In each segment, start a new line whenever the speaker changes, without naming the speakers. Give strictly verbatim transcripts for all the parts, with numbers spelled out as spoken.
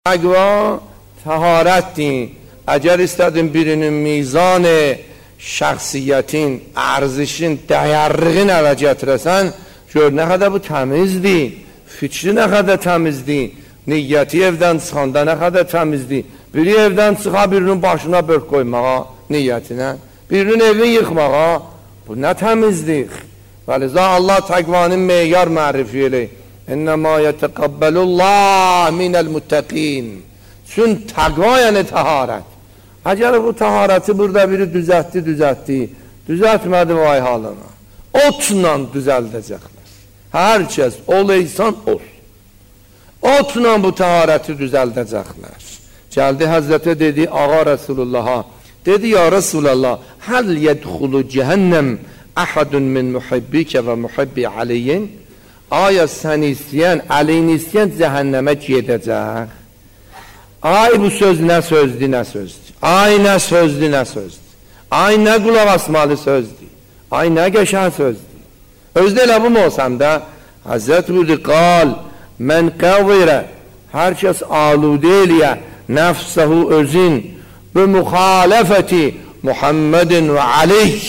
Təqva təharətdir. Əgər istədin birinin mizanı, şəxsiyyətin, ərzişin, dəyərliğin ələ gətirəsən, gör nə qədər bu təmizdir, fikri nə qədər təmizdir, niyyəti evdən çıxanda nə qədər təmizdir. Biri evdən çıxa, birinin başına börk qoymağa, niyyətinə, birinin evini yıxmağa, bu nə təmizdir. Vəliza Allah təqvanın meyyar mərrifi eləyir. İnnəmə yətəqəbbəlullah minəl müttəqin. Çün təqva yəni təharət. Əgər bu təharəti burada biri düzəltdi, düzəltdi, düzəltmədi vay halına. Otla düzəldəcəklər. Hər kəs, ol eysan, ol. Otla bu təharəti düzəldəcəklər. Gəldi Həzrətə dedi, ağa Rəsulullah'a, dedi, ya Rəsulallah, həl yədxulu cəhənnəm əhədun min mühibbikə və mühibbi aliyyin? Aya səni istəyən, əliyini istəyən cəhənnəmə gedəcək. Ay bu söz nə sözdür, nə sözdür. Ay nə sözdür, nə sözdür. Ay nə qulaq asmalı sözdür. Ay nə qəşən sözdür. Özdə elə bu mövsəmdə Həzrət buyurdu, qal, mən qəvirə, hər kəs aludə eləyə, nəfsəhu özün, bu müxalifəti Muhammedin və aleyh.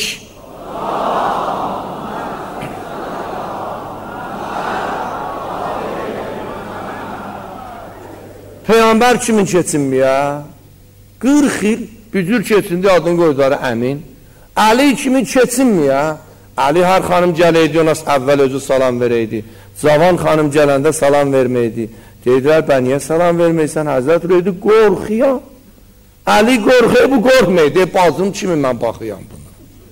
Peyğəmbər kimin keçinməyə? qırx il bücür keçindi, adını qoyduları Əmin. Əli kimin keçinməyə? Əli hər xanım gələydi, ona əvvəl özü salam verəydi. Cavan xanım gələndə salam verməydi. Deydilər, bə niyə salam verməysən? Həzrət röydi, qorxuya. Əli qorxuya, bu qorxməydi. Bazım kimi mən baxıyam buna.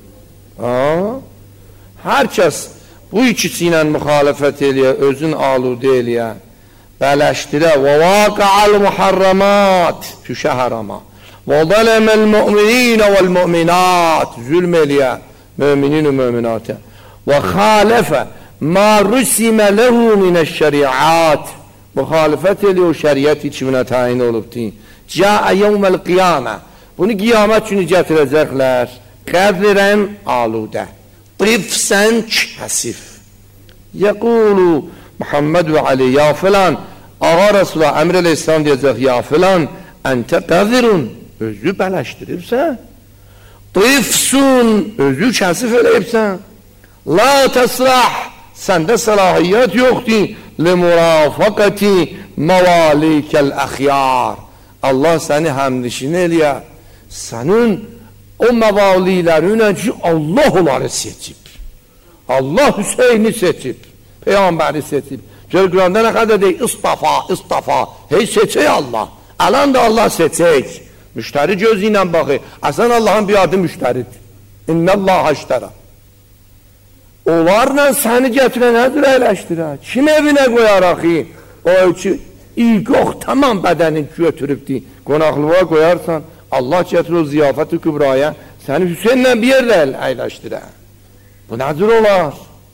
Hər kəs bu ikisi ilə müxalifət eləyə, özün aludə eləyə, bələşdirə, və vaqə'al muharramat, tüşə harama, və zələməl mü'minə vəl-mü'minat, zülm eləyə, müminin və müminatə, və xalifə, ma rüsimə ləhu minəş-şəriat, müxalifət eləyə, o şəriət içimə təyin olubdur. Cəə yevməl qiyamə, bunu qiyamət günü gətirəcəklər, qədrən aludə, tifsən kəsif, yəqulu Muhammed və Ali, ya filan, ağa Resulullah, əmr elə-İslam deyəcək, ya filan, əntə qəzirun, özü bələşdiribsən, tifsun, özü kəsif eləyibsən, la təsrah, səndə səlahiyyət yoxdur, limurafaqəti məvalikəl əxyar, Allah səni həmdişin eləyə, sənin o məvalilərinə ki, Allah onları seçib, Allah Hüseyni seçib, Peyğəmbəri seçib. Gör Quranda nə qədər deyək, istafa, istafa, hey seçək Allah, alan da Allah seçək, müştəri gözü ilə baxır, əsən Allahın bir adı müştəridir, İnnəllaha iştərə. Onlarla səni gətirə nədir əyləşdirə, kim evinə qoyaraq ki, o ki, ilqox tamam bədənin götürübdir, qonaqlığa qoyarsan, Allah gətir o ziyafət-i kübraya, səni Hüseynlə bir yerlə əyləşdirə. Bu nədir olar?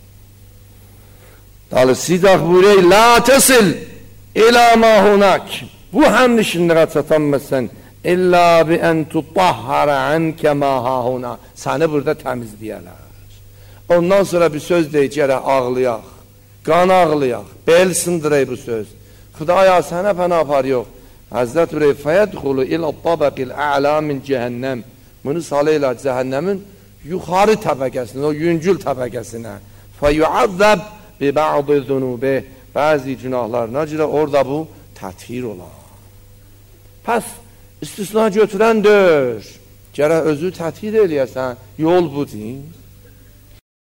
Dalı sidaq buyurək, la təsil ilə mahunak, bu həmnişinlərə çatanməsən, İlla bi ən tutahhara ənkə mahahuna, səni burada təmizləyələr. Ondan sonra bir söz deyək, gərək ağlayaq, qan ağlayaq, bel sındırək bu söz. Xudaya sənə pənə apar yox. Həzrət bürey, fəyədxulu ilə tabəqil ə'la min cəhənnəm, bunu salə ilə cəhənnəmin yuxarı təbəqəsinə, o yüngül təbəqəsinə, fəyuəzzəb bi bə'd-i zunubə, bəzi günahlarına görə orada bu təthir olar. Pəs, istisna götürəndir, gərək özü təthir eləyəsən, yol bu deyil.